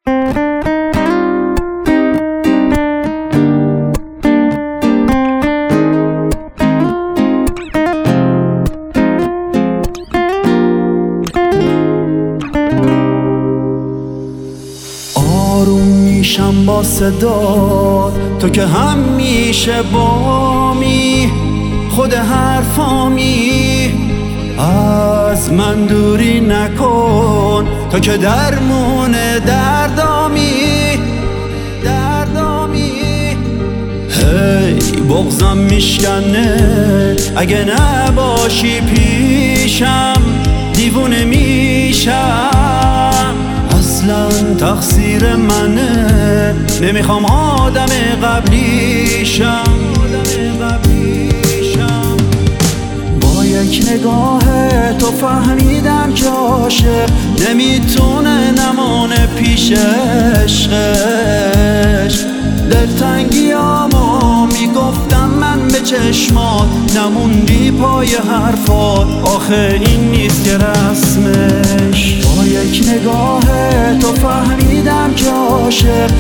آروم میشم با صدا تو که همیشه بامی، خود حرفامی، از من دوری نکن تو که درمون دردامی. هی بغضم میشکنه اگه نباشی پیشم، دیوونه میشم. اصلا تقصیر منه، نمیخوام آدم قبلیشم. با یک نگاه تو فهمیدم که عاشق نمیتونه نمونه پیش عشقش. دلتنگیامو میگفتم من به چشمات، نموندی پای حرفات، آخه این نیست که رسمش. با یک نگاه تو فهمیدم که عاشق